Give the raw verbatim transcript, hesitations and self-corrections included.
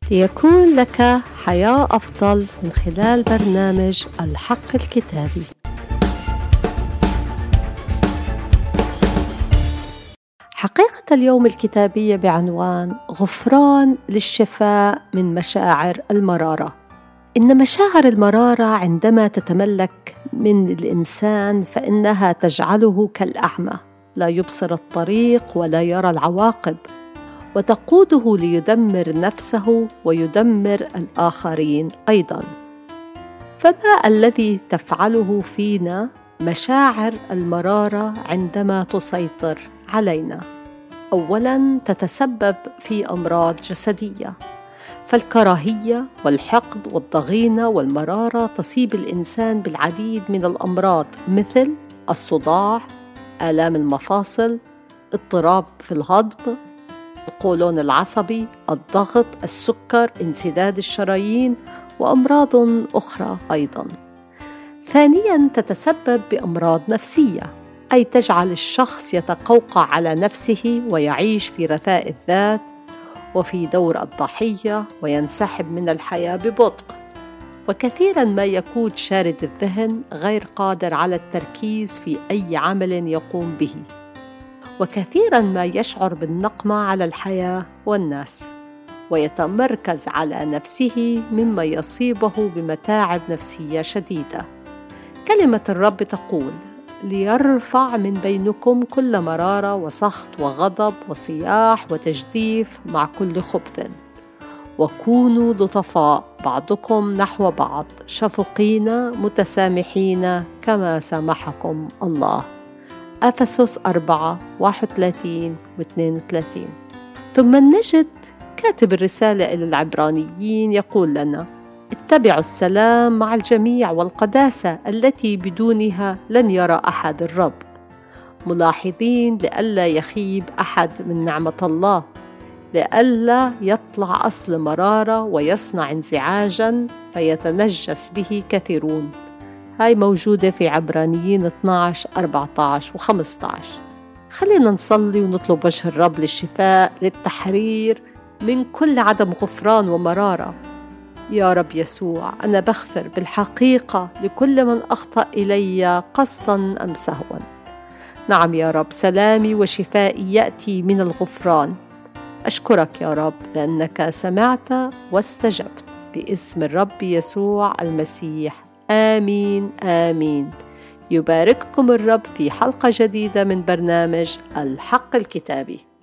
ليكون لك حياة أفضل من خلال برنامج الحق الكتابي. حقيقة اليوم الكتابية بعنوان غفران للشفاء من مشاعر المرارة. إن مشاعر المرارة عندما تتملك من الإنسان فإنها تجعله كالأعمى، لا يبصر الطريق ولا يرى العواقب، وتقوده ليدمر نفسه ويدمر الآخرين أيضاً. فما الذي تفعله فينا مشاعر المرارة عندما تسيطر علينا؟ أولاً تتسبب في أمراض جسدية، فالكراهية والحقد والضغينة والمرارة تصيب الإنسان بالعديد من الأمراض مثل الصداع، آلام المفاصل، اضطراب في الهضم، القولون العصبي، الضغط، السكر، انسداد الشرايين وأمراض أخرى أيضاً. ثانياً تتسبب بأمراض نفسية، أي تجعل الشخص يتقوقع على نفسه ويعيش في رثاء الذات وفي دور الضحية وينسحب من الحياة ببطء، وكثيراً ما يكون شارد الذهن غير قادر على التركيز في أي عمل يقوم به، وكثيراً ما يشعر بالنقمة على الحياة والناس، ويتمركز على نفسه مما يصيبه بمتاعب نفسية شديدة. كلمة الرب تقول: ليرفع من بينكم كل مرارة وسخط وغضب وصياح وتجديف مع كل خبث، وكونوا لطفاء بعضكم نحو بعض، شفقين متسامحين كما سامحكم الله. أفسس أربعة واحد وثلاثين واثنين وثلاثين. ثم نجد كاتب الرسالة إلى العبرانيين يقول لنا: اتبعوا السلام مع الجميع والقداسة التي بدونها لن يرى أحد الرب، ملاحظين لئلا يخيب أحد من نعمة الله، لئلا يطلع أصل مرارة ويصنع انزعاجاً فيتنجس به كثيرون. هاي موجودة في عبرانيين اثنا عشر أربعة عشر وخمسة عشر. خلينا نصلي ونطلب وجه الرب للشفاء، للتحرير من كل عدم غفران ومرارة. يا رب يسوع، أنا بغفر بالحقيقة لكل من أخطأ إلي قصداً أم سهواً. نعم يا رب، سلامي وشفائي يأتي من الغفران. أشكرك يا رب لأنك سمعت واستجبت، باسم الرب يسوع المسيح، آمين آمين. يبارككم الرب في حلقة جديدة من برنامج الحق الكتابي.